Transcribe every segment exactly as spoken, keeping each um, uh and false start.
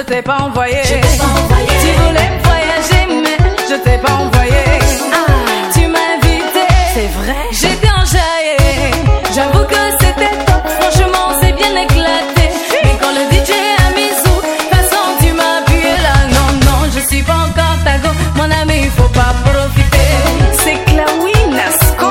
t'ai pas envoyé. Je t'ai pas envoyé. Tu voulais voyager, mais je t'ai pas envoyé. Ah, tu m'as invité, C'est vrai. j'étais enjaillée. J'avoue que c'était top, franchement c'est bien éclaté. Mais quand le D J a mis sous, de toute façon tu m'as appuyé là. Non, non, je suis pas encore ta go, mon ami, il faut pas profiter. C'est Claoui Nasco.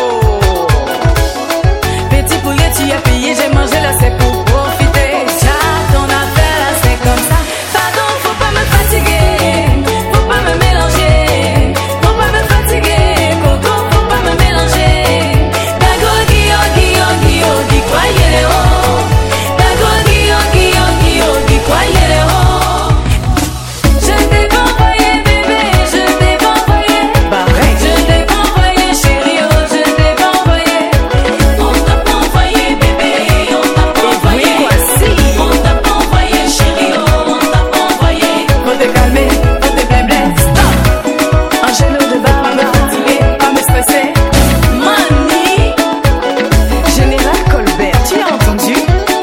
Petit poulet, tu as payé, j'ai mangé là, c'est pour profiter. Ça, ton affaire là, c'est comme ça. Pardon, faut pas me fatiguer, faut pas me mélanger. Faut pas me fatiguer, Coco, faut pas me mélanger. Dago, Guio, Guio, Guio, di quoi il est haut. Dago, Guio, Guio, Guio, di quoi il est haut. Je t'ai pas envoyé, bébé, je t'ai pas envoyé. Pareil. Je t'ai pas envoyé, chérie, oh, je t'ai pas envoyé. On t'a pas envoyé, bébé. On t'a pas envoyé. Oui, voici. On t'a pas envoyé, chérie. Oh, on t'a pas envoyé. Faut te calmer, faut te blabler, stop. Angelo de bar, pas me fatiguer, pas me stresser. Money. Général Colbert, tu as entendu?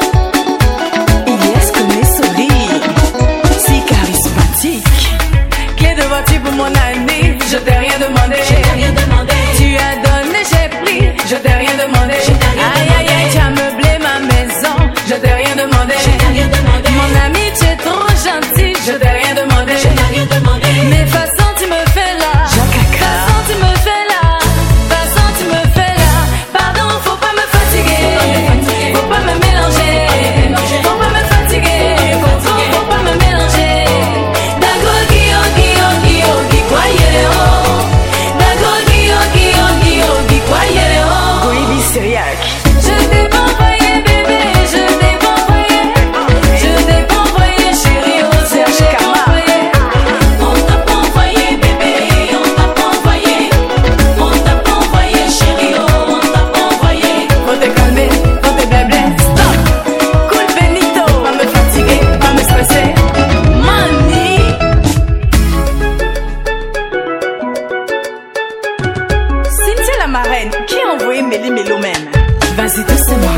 Yes, connais sourire. Si charismatique. Clé de voiture pour mon ami. Je t'ai rien demandé. Je t'ai rien demandé. Tu as donné, j'ai pris. Je t'ai rien demandé. Je t'ai rien Aïe aïe aïe, tu as meublé ma maison. Je t'ai rien demandé. Je t'ai rien demandé. Mon ami, tu es trop gentil. Je t'ai rien demandé. Je t'ai rien demandé. Mais façon tu me fais là. Jacaka. Façon tu me fais là. Façon tu me fais là. Pardon, faut pas me fatiguer. Faut pas me mélanger. Faut pas me fatiguer. Faut, faut pas me mélanger. Dago, Guio, Guio, Guio, di quoi il est haut. Dago, Guio, Guio, Guio, di quoi il est haut. Goïbi Syriac. Je t'ai pas envoyé, bébé, je t'ai pas envoyé. Je t'ai pas envoyé, chérie, oh, Serge je t'ai pas Kama. envoyé. On t'a pas envoyé, bébé. On t'a pas envoyé. On t'a pas envoyé, chérie. Oh, on t'a pas envoyé. Faut te calmer, faut te blabler, stop. Cool Benito, pas me fatiguer, pas me stresser. Money. Cynthia la marraine, qui a envoyé Méli Mélo même? Vas-y doucement.